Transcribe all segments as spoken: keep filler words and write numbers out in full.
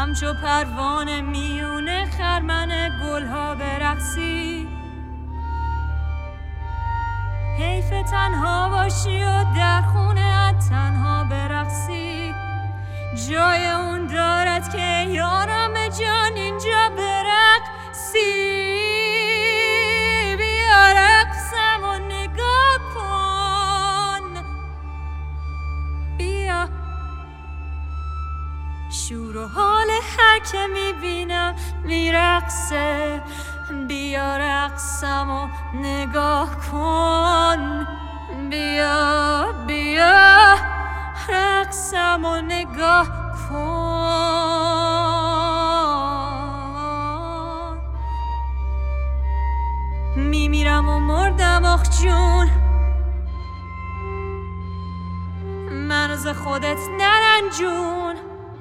همچو پروانه میونه خرمن گلها برقصی. حیف تنها باشی و در خونه تنها برقصی. جای اون دارد که یارم جان اینجا برقصی. بیا رقصم و نگاه کن، بیا شور و حال هر که میبینم میرقصه. بیا رقصم و نگاه کن، بیا بیا رقصم و نگاه کن. میمیرم و مردم آخ جون، من از خودت نرنجون.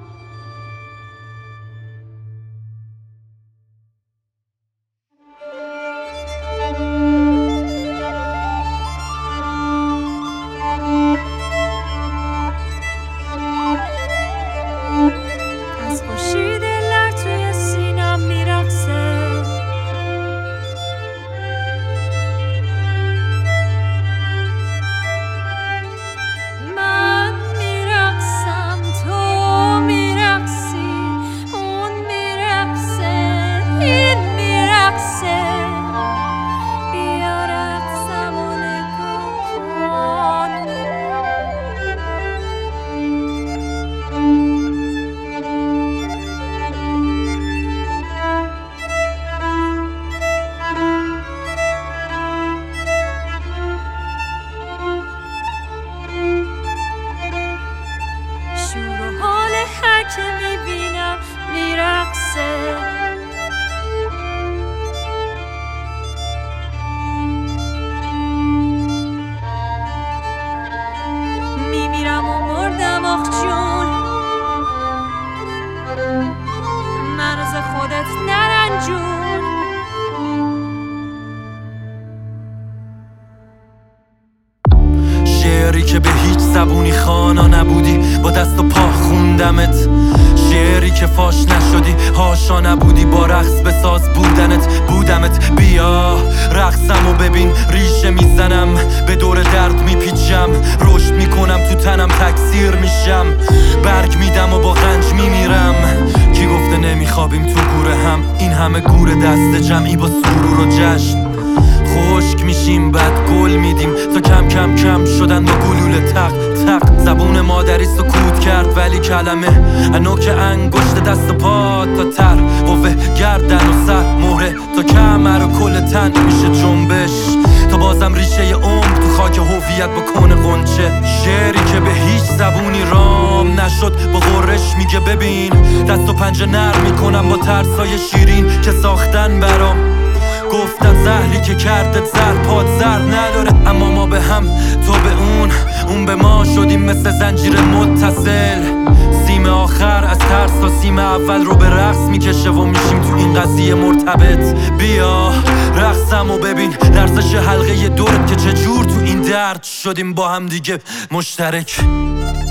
که میبینم میرقصه. میمیرم و مردم آخ جون، من از خودت نرنجون. شعری که به هیچ زبونی خوانا نبودی، با دست و پا خوندمت. شعری که فاش نشدی، هاشا نبودی، با رقص بساز بودنت بودمت. بیا رقصم و ببین ریشه میزنم، به دور درد میپیچم، رشد میکنم تو تنم، تکثیر میشم، برگ میدم و با غنج میمیرم. کی گفته نمیخوابیم تو گوره هم؟ این همه گوره دست جمعی با سرور و جشن. خشک میشیم بعد گل میدیم تا کم کم کم شدن با گلوله تق تق. زبون مادری سکوت کرد ولی کلمه نوک انگشت دست و پا تا تر، قوه گردن و سر مهره تا کمر و کل تن میشه جنبش، تا بازم ریشه عمر تو خاک هویت بکنه غنچه. شعری که به هیچ زبونی رام نشد، با غرش میگه ببین دست و پنجه نرم میکنم با ترسای شیرین که ساختن برام. گفتن زهری که کردت زر پاد زر نداره، اما ما به هم تو به اون اون به ما شدیم مثل زنجیر متصل. سیم آخر از ترس تا سیم اول رو به رقص میکشه و میشیم تو این قضیه مرتبط. بیا رقصم و ببین لرزش حلقه دورت که چجور تو این درد شدیم با هم دیگه مشترک.